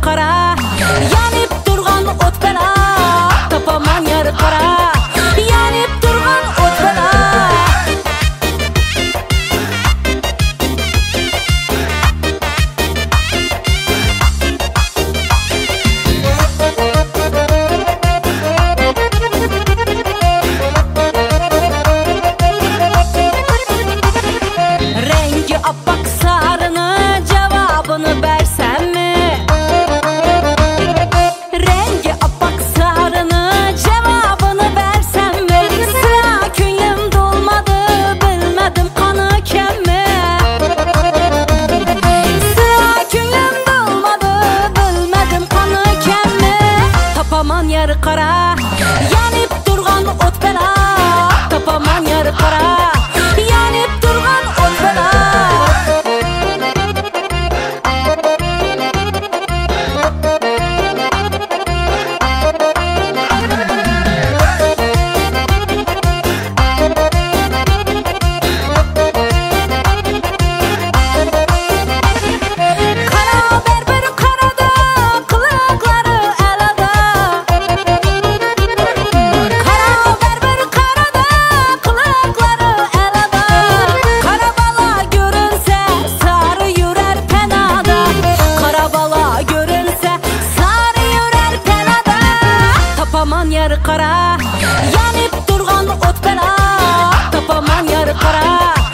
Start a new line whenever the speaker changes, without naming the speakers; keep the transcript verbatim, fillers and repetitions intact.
kara, yanıp durgan ot bela, tapaman yarı kara, yanıp durgan ot bela. Rengi apak sarını cevabını versem mi? Rengi apak sarını cevabını versem mi? Sıra künyüm dolmadı bilmedim kanı kem mi? Sıra künyüm dolmadı bilmedim kanı kem mi? Tapaman yarı kara, yanıp durgan ot bela, tapaman yarı kara, yanıp durgan ot bela. Kara berber karada, kılıkları elada. Kara berber karada, kılıkları elada. Kara bala görünse sarı yürer penada. Kara bala görünse sarı yürer penada. Tapaman yarı kara, yanıp durgan ot bela, tapaman yarı kara,